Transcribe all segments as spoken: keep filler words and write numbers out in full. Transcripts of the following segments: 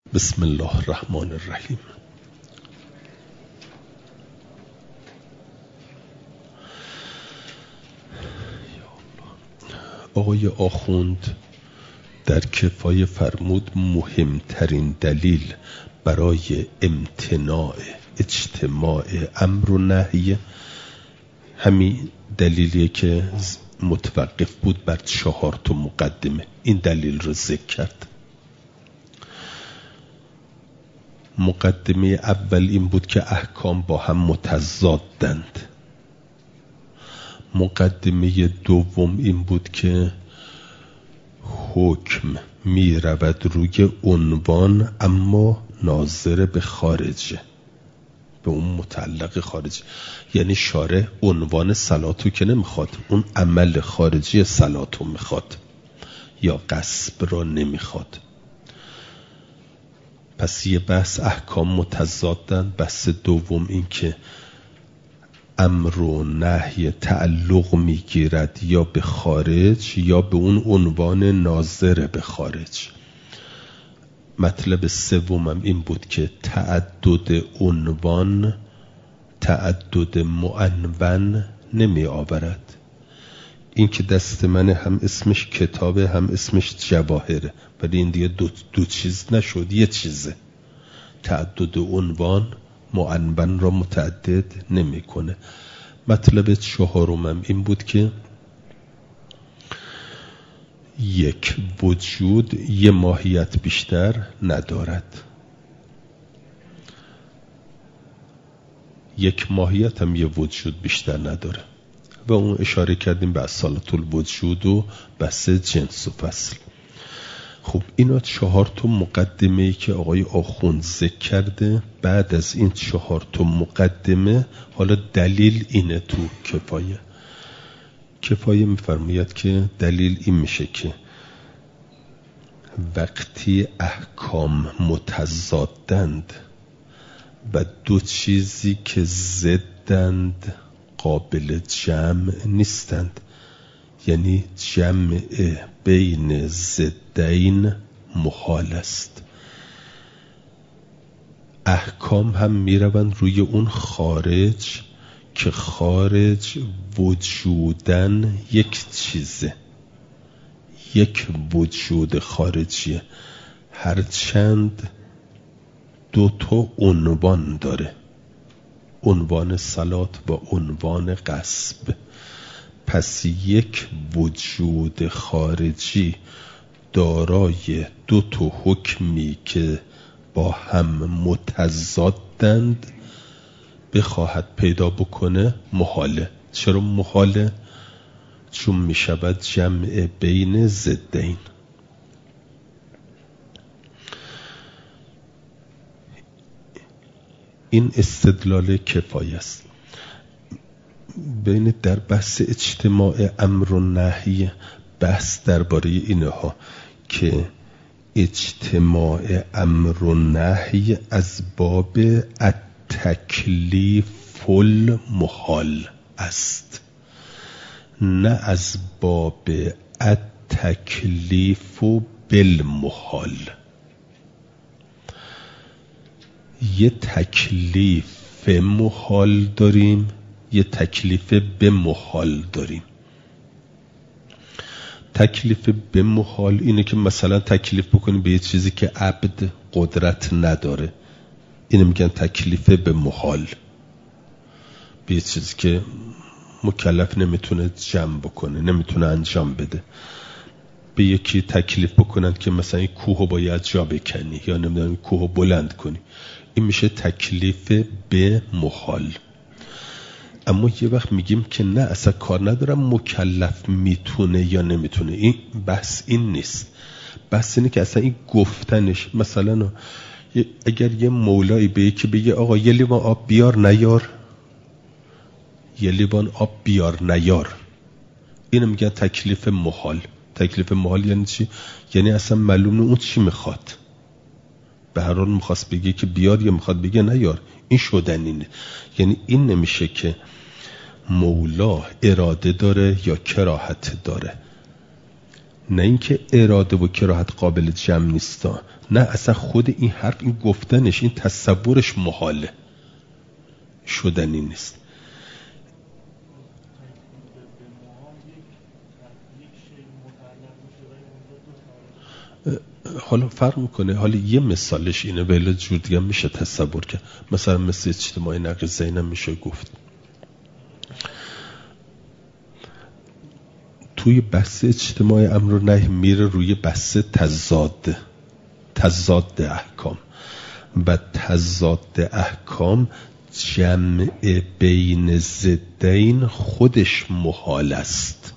بسم الله الرحمن الرحیم. آقای آخوند در کفایه فرمود مهمترین دلیل برای امتناع اجتماع امر و نهی همین دلیلیه که متوقف بود بر چهار تا مقدمه. این دلیل رو ذکر کرد. مقدمه اول این بود که احکام با هم متضادند. مقدمه دوم این بود که حکم می رود روی عنوان اما ناظر به خارجه، به اون متعلق خارج، یعنی شارع عنوان صلاتو که نمیخواد، اون عمل خارجی صلاتو میخواد یا غصب را نمیخواد. پس یه بحث احکام متضادن. بحث دوم این که امر و نهی تعلق میگیرد یا به خارج یا به اون عنوان ناظر به خارج. مطلب سومم این بود که تعدد عنوان تعدد معنون نمی آورد. این که دست من هم اسمش کتابه هم اسمش جواهره، ولی این دیگه دو, دو چیز نشد، یه چیزه. تعدد عنوان معنون را متعدد نمی کنه. مطلب چهارمم این بود که یک وجود یه ماهیت بیشتر ندارد. یک ماهیت هم یه وجود بیشتر نداره و اون اشاره کردیم به اصالت الوجود و بحث جنس و فصل. خب اینا چهار تا مقدمه ای که آقای آخوند ذکر کرده. بعد از این چهار تا مقدمه حالا دلیل اینه. تو کفایه کفایه میفرماید که دلیل این میشه که وقتی احکام متضادند و دو چیزی که ضدند قابل جمع نیستند، یعنی جمع بین ضدین محال است. احکام هم میروند روی اون خارج که خارج وجودن یک چیزه، یک وجود خارجیه، هرچند دو تا عنوان داره، عنوان صلات و عنوان غصب. پس یک وجود خارجی دارای دو تا حکمی که با هم متضادند بخواهد پیدا بکنه محاله. چرا محاله؟ چون می شود جمع بین ضدین. این استدلال کفایه است. بین در بحث اجتماع امر و نهی بحث درباره اینها که اجتماع امر و نهی از باب التکلیف المحال است، نه از باب التکلیف بالمحال. یه تکلیف محال داریم، یه تکلیف به محال داریم. تکلیف به محال اینه که مثلا تکلیف بکنیم به یه چیزی که عبد قدرت نداره، اینو میگن تکلیف به محال. به یه چیزی که مکلف نمیتونه جمع بکنه، نمیتونه انجام بده. به یکی تکلیف بکنن که مثلا این کوهو باید جا بکنی یا نمیدونم کوهو بلند کنی، این میشه تکلیف به محال. اما یه وقت میگیم که نه اصلا کار ندارم مکلف میتونه یا نمیتونه. این بحث این نیست. بحث اینه که اصلا این گفتنش، مثلا اگر یه مولایی به یکی بگه آقا یه لیوان آب بیار نیار، یه لیوان آب بیار نیار، اینو میگن تکلیف محال. تکلیف محال یعنی چی؟ یعنی اصلا معلومه اون چی میخواد. به هر حال میخواست بگه که بیار یا میخواد بگه نیار، این شدنینه. یعنی این نمیشه که مولا اراده داره یا کراهت داره. نه اینکه اراده و کراهت قابل جمع نیستا، نه اصلا خود این حرف، این گفتنش، این تصورش محاله، شدنی نیست. حالا فرق میکنه. حالا یه مثالش اینه، ولی جور دیگه میشه تصور کرد. مثلا مثل اجتماع نقیض اینم میشه گفت. توی بحث اجتماع امر و نهی میره روی بحث تضاد تضاد احکام و تضاد احکام جمع بین ضدین خودش محال است.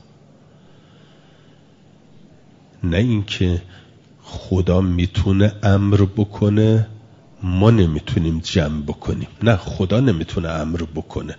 نه اینکه خدا میتونه امر بکنه ما نمیتونیم جمع بکنیم، نه خدا نمیتونه امر بکنه.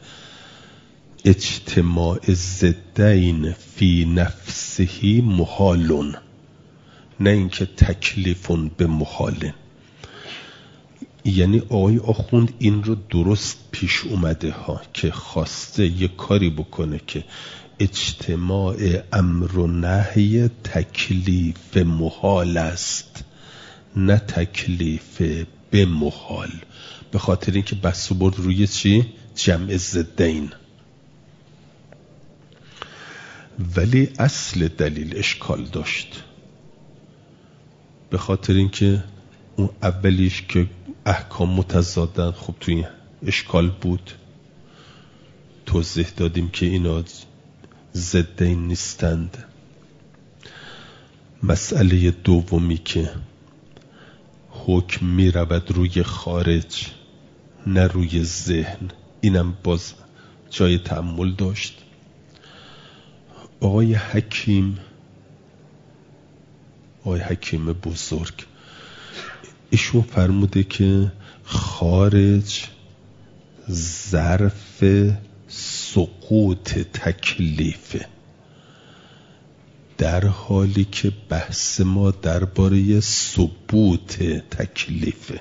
اجتماع ضدین فی نفسه محالون، نه اینکه تکلیفون به محاله. یعنی آقای آخوند این رو درست پیش اومده ها که خواسته یه کاری بکنه که اجتماع امر و نهی تکلیف محال است، نه تکلیف به محال، به خاطر اینکه بحث برد روی چی؟ جمع ضدین. ولی اصل دلیل اشکال داشت، به خاطر اینکه اون اولیش که احکام متضادن، خب توی این اشکال بود. توضیح دادیم که اینا ضدین نیستند. مسئله دومی که حکم می رود روی خارج نه روی ذهن، اینم باز جای تأمل داشت. آقای حکیم آقای حکیم بزرگ ایشون فرموده که خارج ظرف سقوط تکلیفه، در حالی که بحث ما درباره ثبوت تکلیفه.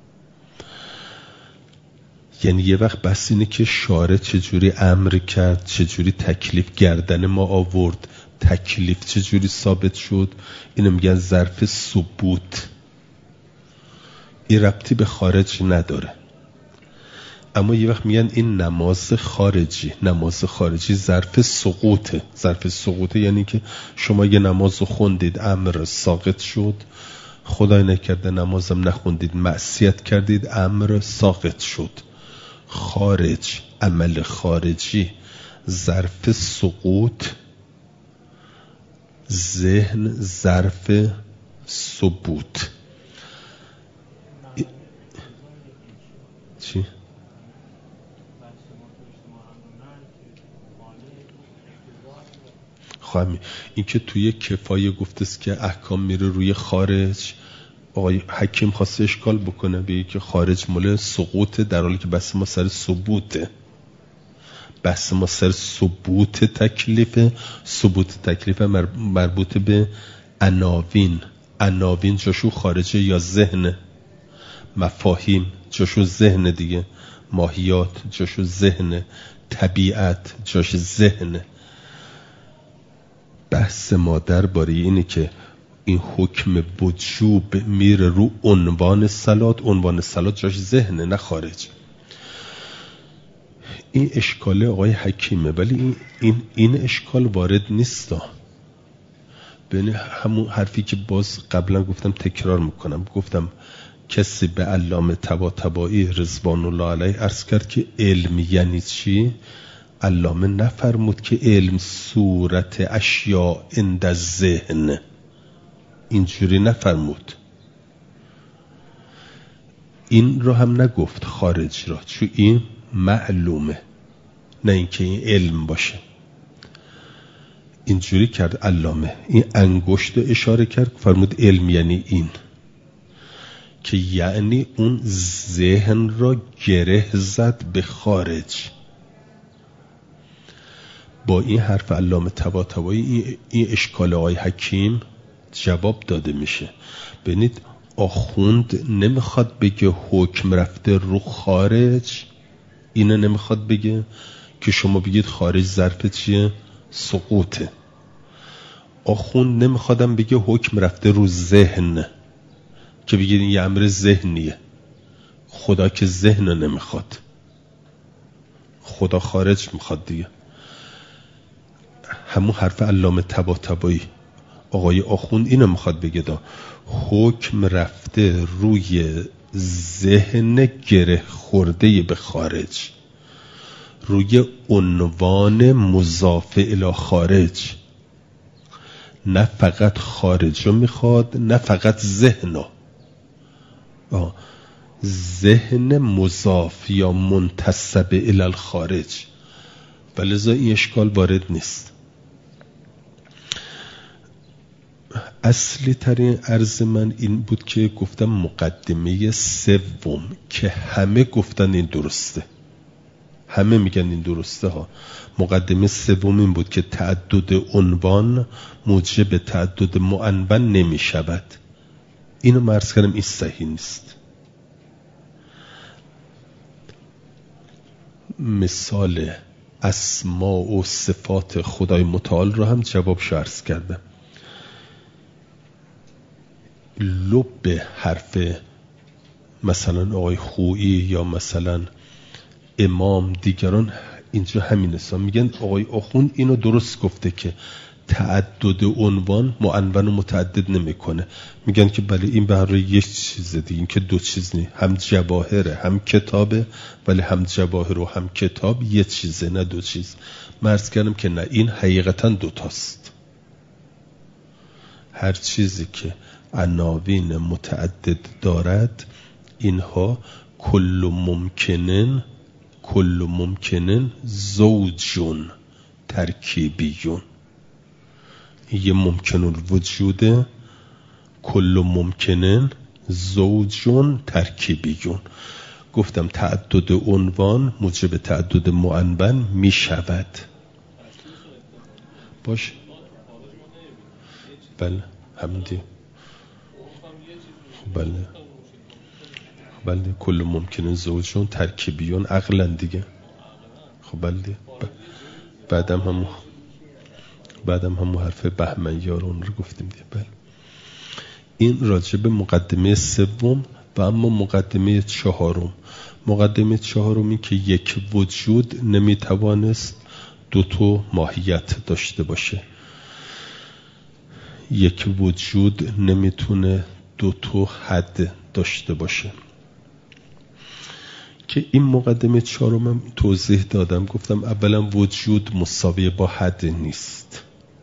یعنی یه وقت بحث اینه که شارع چجوری امر کرد، چجوری تکلیف گردن ما آورد، تکلیف چجوری ثابت شد، اینو میگن ظرف ثبوت. این ربطی به خارج نداره. اما یه وقت میگن این نماز خارجی، نماز خارجی ظرف سقوطه. ظرف سقوطه یعنی که شما یه نماز رو خوندید، امر ساقط شد، خدای نکرده نمازم نخوندید، معصیت کردید، امر ساقط شد. خارج، عمل خارجی ظرف سقوط، ذهن ظرف ثبوت. چی؟ خواهمی این که توی کفایه گفته است که احکام میره روی خارج، آقای حکیم خواسته اشکال بکنه بگه که خارج مال سقوطه، در حالی که بحث ما سر ثبوته. بحث ما سر ثبوت تکلیفه. ثبوت تکلیفه مربوط به عناوین. عناوین جاشو خارجه یا ذهن، مفاهیم جاشو ذهن دیگه، ماهیات جاشو ذهن، طبیعت جاش ذهن. بحث ما درباره اینه که این حکم وجوب میره رو عنوان صلات، عنوان صلات جاش ذهنه نه خارج. این اشکال آقای حکیمه، ولی این این, این اشکال وارد نیستا. ببین همون حرفی که باز قبلا گفتم تکرار میکنم، گفتم کسی به علامه طباطبایی رضوان الله علیه عرض کرد که علم یعنی چی؟ علامه نفرمود که علم صورت اشیاء عند الذهن، اینجوری نفرمود. این رو هم نگفت خارج را، چون این معلومه، نه اینکه این علم باشه. اینجوری کرد علامه، این انگشت اشاره کرد، فرمود علم یعنی این، که یعنی اون ذهن را گره زد به خارج. با این حرف علامه طباطبایی این اشکال آقای حکیم جواب داده میشه. ببینید آخوند نمیخواد بگه حکم رفته رو خارج، اینو نمیخواد بگه که شما بگید خارج ظرف چیه؟ سقوطه. آخوند نمیخوادم بگه حکم رفته رو ذهن که بگید این یه امر ذهنیه. خدا که ذهن نمیخواد، خدا خارج میخواد دیگه. همون حرف علامه طباطبایی آقای آخوند اینو میخواد بگه دا حکم رفته روی ذهن گره خورده به خارج، روی عنوان مضاف الی خارج. نه فقط خارج رو میخواد، نه فقط ذهن رو. ذهن مضاف یا منتسب الی الخارج، ولذا این اشکال وارد نیست. اصلی ترین عرض من این بود که گفتم مقدمه سوم که همه گفتن این درسته، همه میگن این درسته ها. مقدمه سوم این بود که تعدد عنوان موجب تعدد معنون نمی شود. اینو مرز کردم این صحیح نیست. مثال اسما و صفات خدای متعال رو هم جواب عرض کردم. لب حرف مثلا آقای خویی یا مثلا امام دیگران اینجا همین است، میگن آقای آخوند اینو درست گفته که تعدد عنوان معنون و متعدد نمیکنه. میگن که بله این به هر حال یک چیزه دیگه، این که دو چیز نیست، هم جواهره هم کتابه، ولی هم جواهر و هم کتاب یک چیزه نه دو چیز. مرز کردم که نه، این حقیقتا دوتاست. هر چیزی که عناوین متعدد دارد اینها کل ممکنن کل ممکنن زوجون ترکیبیون. یه ممکن الوجوده، کل ممکنن زوجون ترکیبیون. گفتم تعدد عنوان موجب تعدد معنون می شود. باش بله همدی بله بله کل ممکنه زوجون ترکیبیون عقلا دیگه. خب بله بعدم همون بعدم همون حرف بهمنیار اون رو گفتیم دیگه. بله این راجع به مقدمه سوم. و اما مقدمه چهارم، مقدمه چهارمی که یک وجود نمیتوانست دو تا ماهیت داشته باشه. یک وجود نمیتونه دو تا حد داشته باشه. که این مقدمه چهارم توضیح دادم، گفتم اولا وجود مساوی با حد نیست،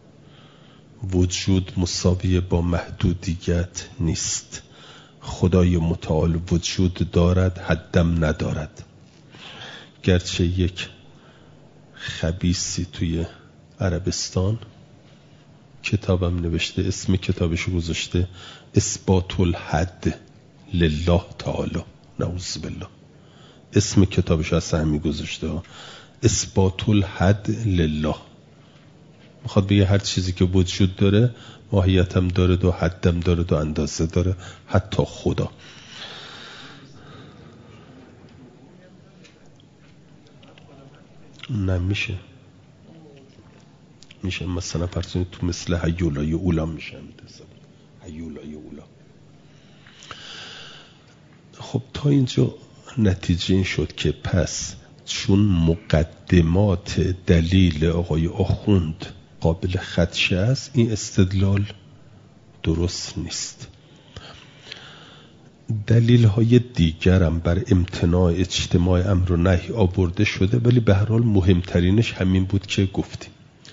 وجود مساوی با محدودیت نیست. خدای متعال وجود دارد، حدم ندارد. گرچه یک خبیثی توی عربستان کتابم نوشته، اسم کتابشو گذاشته اثبات الحد لله تعالی، نعوذ بالله. اسم کتابش اصلا همین گذاشته ها، اثبات الحد لله. میخواد بگه هر چیزی که وجود داره ماهیتم داره و حدم داره و اندازه داره، حتی خدا. نمیشه میشه مثلا پرسونی تو مثل هیولای اولا میشه هیولای اولا. خب تا اینجا نتیجه این شد که پس چون مقدمات دلیل آقای آخوند قابل خدشه است، این استدلال درست نیست. دلیل های دیگرم بر امتناع اجتماع امر و نهی آورده شده، ولی به هر حال مهمترینش همین بود که گفتیم.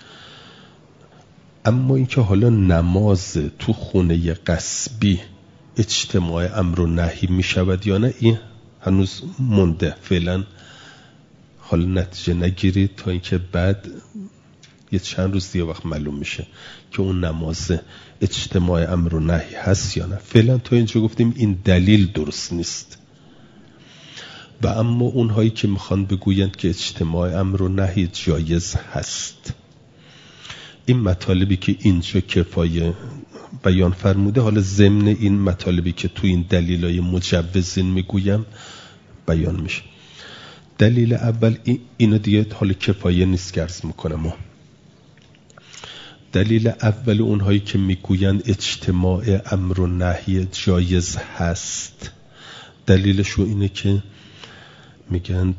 اما اینکه حالا نماز تو خونه غصبی اجتماع امر و نهی می شود یا نه، این هنوز مونده. فعلا حالا نتیجه نگیرید تا اینکه بعد یه چند روز دیگه وقت معلوم میشه که اون نماز اجتماع امر و نهی هست یا نه. فعلا تا اینجا گفتیم این دلیل درست نیست. و اما اونهایی که میخوان بگویند که اجتماع امر و نهی جایز هست، این مطالبی که اینجا کفایه بیان فرموده، حالا ضمن این مطالبی که تو این دلیلای مجوزین میگویم بیان میشه. دلیل اول اینو دیگه حالا کفایه نیست که عرض میکنم. دلیل اول اونهایی که میگویند اجتماع امر و نهی جایز هست، دلیلشون اینه که میگن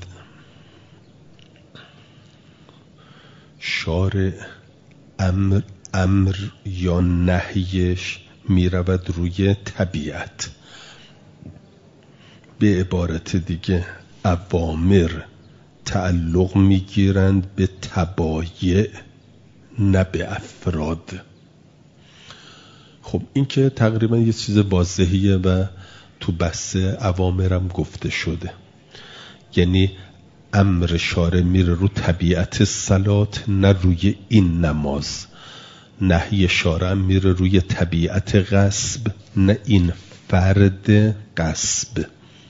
شارع امر, امر یا نهیش میرود روی طبیعت. به عبارت دیگه اوامر تعلق میگیرند به طبایع نه به افراد. خب این که تقریبا یه چیز واضحیه و تو بحث اوامرم گفته شده، یعنی امر شارع میره رو طبیعت صلات نه روی این نماز، نهی شارع میره روی طبیعت غصب نه این فرد غصب.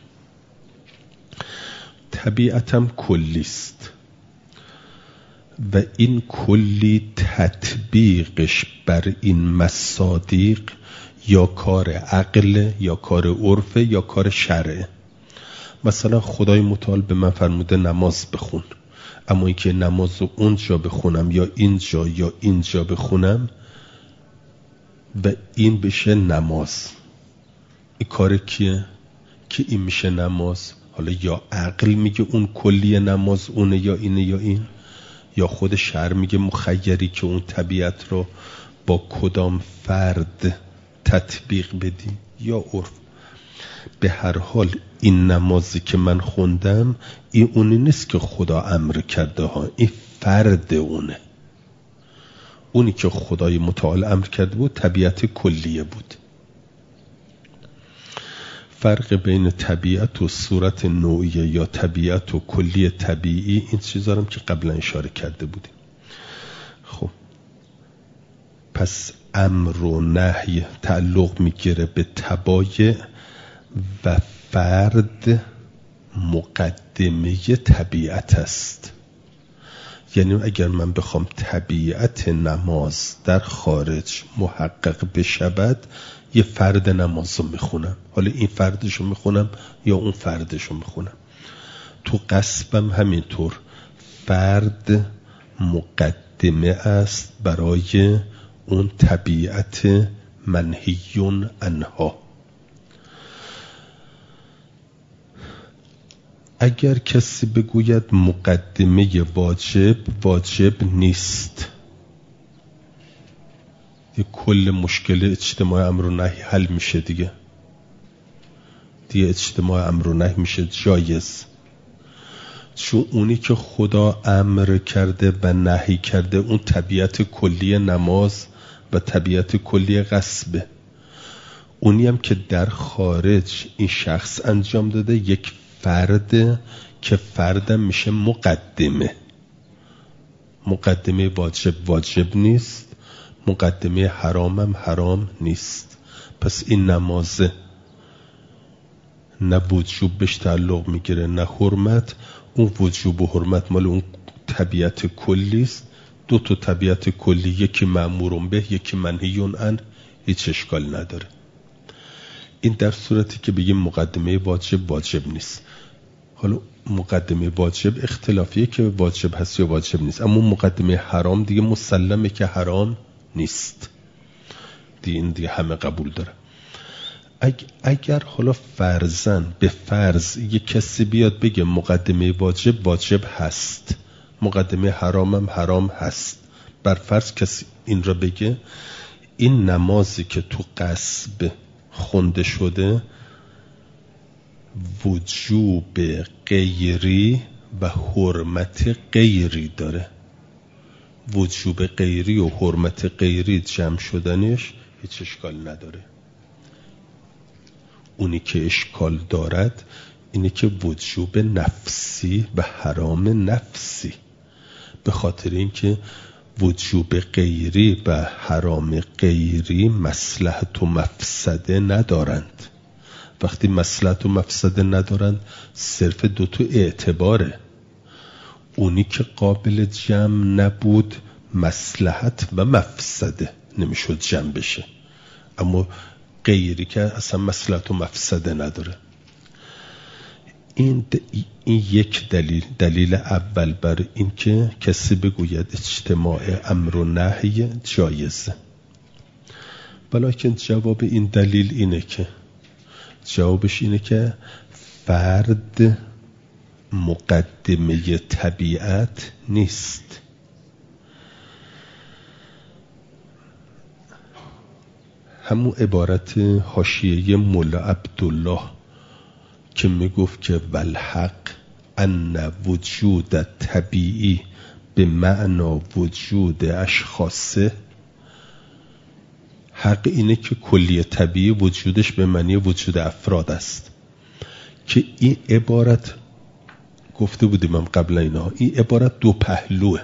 طبیعتم کلیست و این کلی تطبیقش بر این مصادیق یا کار عقل یا کار عرف یا کار شرع. مثلا خدای متعال به من فرموده نماز بخون، اما اینکه نماز رو اونجا بخونم یا اینجا یا اینجا بخونم و این بشه نماز، این کار کیه؟ که این میشه نماز. حالا یا عقل میگه اون کلی نماز اونه یا اینه یا این، یا خود شرع میگه مخیری که اون طبیعت رو با کدام فرد تطبیق بدی، یا عرف. به هر حال این نمازی که من خوندم این اونی نیست که خدا امر کرده ها، این فرد اونه. اونی که خدای متعال امر کرده بود طبیعت کلیه بود. فرق بین طبیعت و صورت نوعیه یا طبیعت و کلی طبیعی، این چیزا هم که قبلا اشاره کرده بودیم. خب پس امر و نهی تعلق میگیره به طبایع و فرد مقدمه طبیعت است. یعنی اگر من بخوام طبیعت نماز در خارج محقق بشود، یه فرد نماز رو میخونم، حالا این فردش رو میخونم یا اون فردش رو میخونم. تو قصبم همینطور فرد مقدمه است برای اون طبیعت منهیون عنها. اگر کسی بگوید مقدمه واجب واجب نیست، یه کل مشکل اجتماع امر و نهی حل میشه دیگه. دیگه اجتماع امر و نهی میشه جایز، چون اونی که خدا امر کرده و نهی کرده اون طبیعت کلی نماز و طبیعت کلی غصبه. اونی هم که در خارج این شخص انجام داده یک فرد که فردم میشه مقدمه. مقدمه واجب واجب نیست، مقدمه حرامم حرام نیست. پس این نمازه نه وجوب بهش تعلق میگیره نه حرمت. اون وجوب و حرمت مال اون طبیعت کلی است. دو تا طبیعت کلی، یکی مأمورون به یکی منهیون عنه، هیچ اشکال نداره. این در صورتی که بگیم مقدمه واجب واجب نیست. حالا مقدمه واجب اختلافیه که واجب هست یا واجب نیست، اما مقدمه حرام دیگه مسلمه که حرام نیست دیگه، این دیگه همه قبول داره. اگر حالا فرضاً به فرض یک کسی بیاد بگه مقدمه واجب واجب هست، مقدمه حرامم حرام هست، بر فرض کسی این را بگه، این نمازی که تو قصب خونده شده وجوب غیری و حرمت غیری داره. وجوب غیری و حرمت غیری جمع شدنش هیچ اشکال نداره. اونی که اشکال دارد اینه که وجوب نفسی و حرام نفسی، به خاطر اینکه وجوب غیری و حرام غیری مصلحت و مفسده ندارند. وقتی مصلحت و مفسده ندارند صرف دوتو اعتباره. اونی که قابل جمع نبود مصلحت و مفسده نمیشد جمع بشه، اما غیری که اصلا مصلحت و مفسده نداره. این, این یک دلیل دلیل اول بر این که کسی بگوید اجتماع امر و نهی جایزه. ولیکن جواب این دلیل اینه که جوابش اینه که فرد مقدمه طبیعت نیست. همون عبارت حاشیه مولا عبدالله که میگفت که والحق ان وجود طبیعی به معنا وجود اشخاصه، حق اینه که کلی طبیعی وجودش به معنی وجود افراد است. که این عبارت گفته بودیم هم قبل اینا، این عبارت دو پهلوه.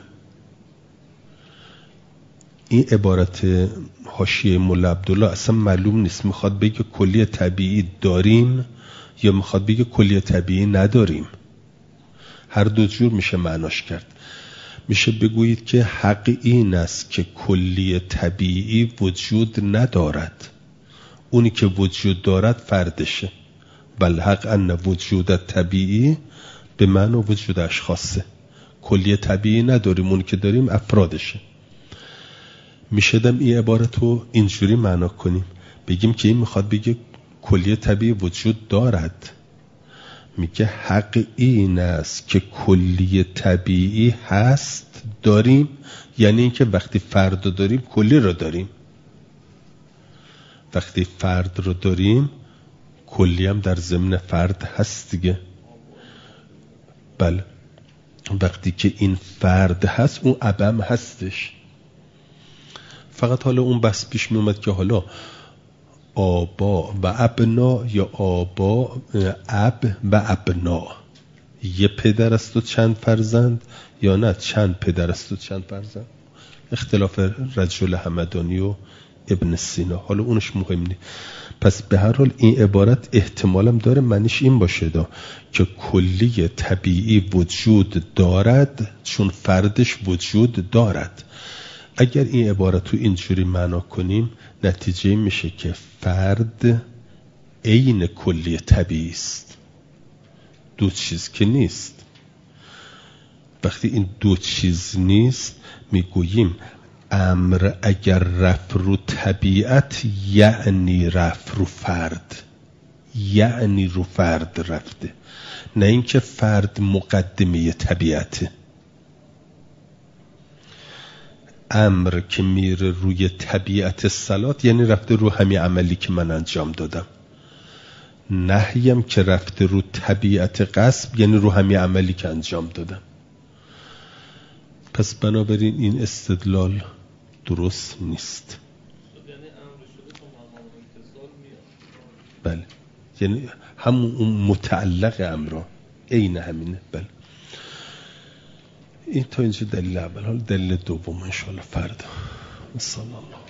این عبارت حاشیه مولا عبدالله اصلا معلوم نیست میخواد بگه کلی طبیعی داریم یا میخواد بگه کلی طبیعی نداریم. هر دو جور میشه معناش کرد. میشه بگویید که حق این است که کلی طبیعی وجود ندارد، اونی که وجود دارد فردشه. بل حق ان وجود طبیعی به معنی وجود اشخاصه. کلی طبیعی نداریم، اونی که داریم افرادشه. میشه دم این عبارت رو اینجوری معنا کنیم، بگیم که این میخواد بگه کلی طبیعی وجود دارد، میگه حق این است که کلی طبیعی هست داریم، یعنی اینکه وقتی فرد رو داریم کلی رو داریم. وقتی فرد رو داریم کلی هم در ضمن فرد هست دیگه. بله، وقتی که این فرد هست اون ابم هستش. فقط حالا اون بس پیش می اومد که حالا آبا و ابنا یا آبا اب و ابنا، یه پدر است و چند فرزند، یا نه چند پدر است و چند فرزند. اختلاف رجل همدانی و ابن سینا، حالا اونش مهم نیست. پس به هر حال این عبارت احتمالم داره معنیش این باشه دا که کلی طبیعی وجود دارد چون فردش وجود دارد. اگر این عبارت رو اینجوری معنا کنیم نتیجه میشه که فرد عین کلی طبیعی است، دو چیز که نیست. وقتی این دو چیز نیست میگوییم امر اگر رفت رو طبیعت یعنی رفت رو فرد، یعنی رو فرد رفته، نه اینکه فرد مقدمه طبیعته. امر که میره روی طبیعت صلات یعنی رفته رو همین عملی که من انجام دادم. نهیم که رفته رو طبیعت قصب یعنی رو همین عملی که انجام دادم. پس بنابراین این استدلال درست نیست. بله، یعنی همون اون متعلق امرا عین همینه. بله، این تا اینجا دلیل اول. حالا دلیل دوم ان شاء الله فردا. صلی الله